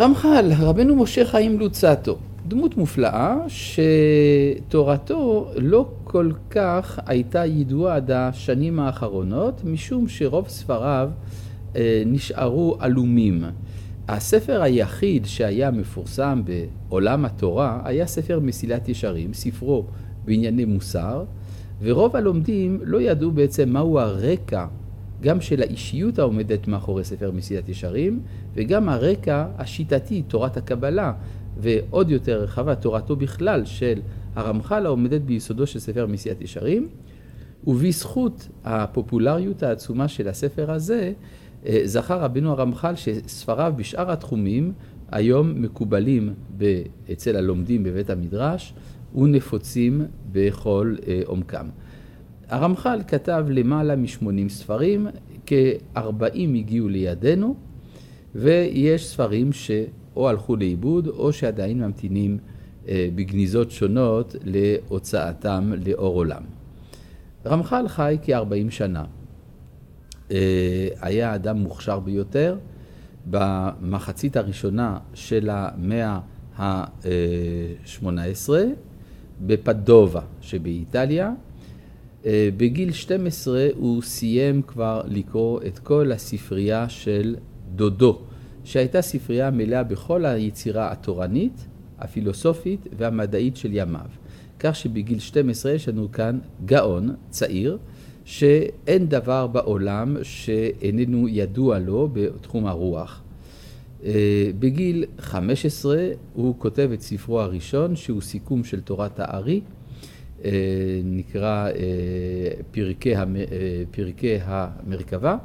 רמח"ל, רבנו משה חיים לוצאטו, דמות מופלאה שתורתו לא כל כך הייתה ידועה עד השנים האחרונות, משום שרוב ספריו נשארו עלומים. הספר היחיד שהיה מפורסם בעולם התורה היה ספר מסילת ישרים, ספרו בענייני מוסר, ורוב הלומדים לא ידעו בעצם מהו הרקע גם של האישיות העומדת מאחורי ספר מסילת ישרים, וגם הרקע השיטתי, תורת הקבלה, ועוד יותר רחבה, תורתו בכלל של הרמח"ל העומדת ביסודו של ספר מסילת ישרים, ובזכות הפופולריות העצומה של הספר הזה, זכר רבנו הרמח"ל שספריו בשאר התחומים היום מקובלים אצל הלומדים בבית המדרש ונפוצים בכל עומקם. הרמח"ל כתב למעלה מ-80 ספרים, כ-40 הגיעו לידינו, ויש ספרים שאו הלכו לאיבוד או שעדיין ממתינים בגניזות שונות להוצאתם לאור עולם. רמח"ל חי כ-40 שנה. היה אדם מוכשר ביותר. במחצית הראשונה של המאה ה-18 בפדובה שבאיטליה. בגיל 12 הוא סיים כבר לקרוא את כל הספרייה של דודו, שהייתה ספרייה מלאה בכל היצירה התורנית, הפילוסופית והמדעית של ימיו. כך שבגיל 12 יש לנו כאן גאון צעיר, שאין דבר בעולם שאיננו ידוע לו בתחום הרוח. בגיל 15 הוא כותב את ספרו הראשון, שהוא סיכום של תורת הארי, נקרא פרקי המרכבה,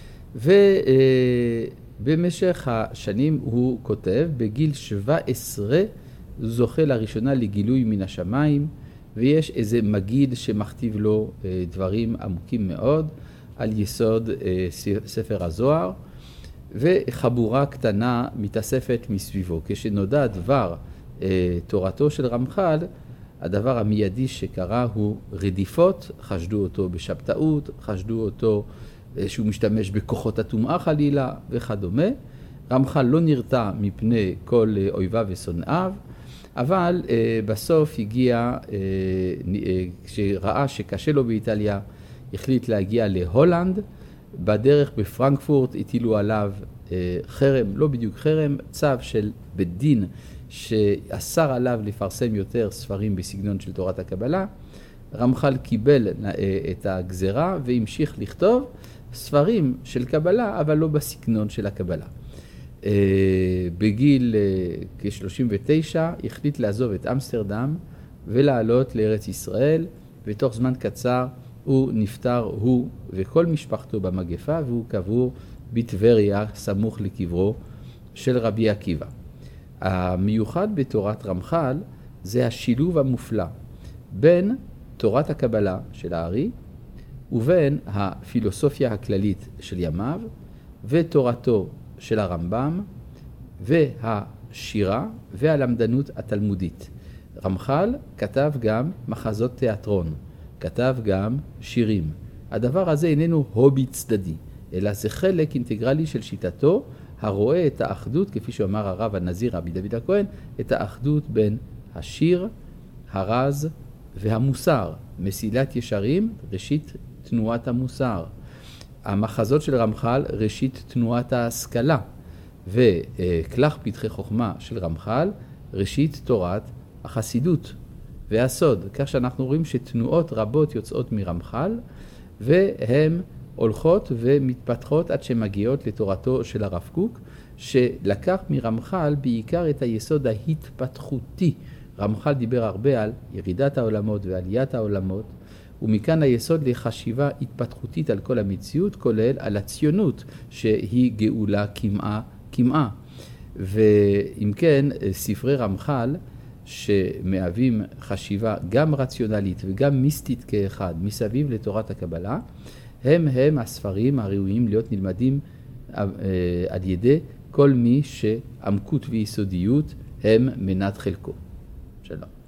ובמשך השנים הוא כותב, בגיל 17 הוא זוכה לראשונה לגילוי מן השמיים, ויש איזה מגיד שמכתיב לו דברים עמוקים מאוד על יסוד ספר הזוהר, וחבורה קטנה מתאספת מסביבו. כשנודע דבר תורתו של רמח"ל, הדבר המיידי שקרה הוא רדיפות, חשדו אותו בשבתאות, חשדו אותו שהוא משתמש בכוחות הטומאה חלילה וכדומה. רמח"ל לא נרתע מפני כל אויביו ושונאיו, אבל בסוף הגיע, כשראה שקשה לו באיטליה, החליט להגיע להולנד. בדרך בפרנקפורט הטילו עליו חרם, לא בדיוק חרם, צו של בית דין שאסר עליו לפרסם יותר ספרים בסגנון של תורת הקבלה. רמח"ל קיבל את הגזרה והמשיך לכתוב ספרים של קבלה, אבל לא בסגנון של הקבלה. בגיל כ-39 החליט לעזוב את אמסטרדם ולעלות לארץ ישראל, ותוך זמן קצר הוא נפטר, הוא וכל משפחתו במגפה, והוא קבור בטבריה סמוך לקברו של רבי עקיבא. המיוחד בתורת רמח"ל זה השילוב המופלא בין תורת הקבלה של הארי ובין הפילוסופיה הכללית של ימיו ותורתו של הרמב"ם והשירה והלמדנות התלמודית. רמח"ל כתב גם מחזות תיאטרון, כתב גם שירים. הדבר הזה איננו הובי צדדי, אלא זה חלק אינטגרלי של שיטתו, הרואה את האחדות, כפי שאמר הרב הנזיר רבי דוד הכהן, את האחדות בין השיר, הרז והמוסר. מסילת ישרים, ראשית תנועת המוסר. המחזות של רמח"ל, ראשית תנועת ההשכלה. וכלך פתחי חוכמה של רמח"ל, ראשית תורת החסידות והסוד. כך שאנחנו רואים שתנועות רבות יוצאות מרמח"ל, והן הולכות ומתפתחות עד שמגיעות לתורתו של הרב קוק, שלקח מרמח"ל בעיקר את היסוד ההתפתחותי. רמח"ל דיבר הרבה על ירידת העולמות ועליית העולמות, ומכאן היסוד לחשיבה התפתחותית על כל המציאות, כולל על הציונות שהיא גאולה כמעה. ואם כן, ספרי רמח"ל שמהווים חשיבה גם רציונלית וגם מיסטית כאחד מסביב לתורת הקבלה, הם הספרים הראויים להיות נלמדים על ידי כל מי שעמקות ויסודיות הם מנת חלקו. שלום.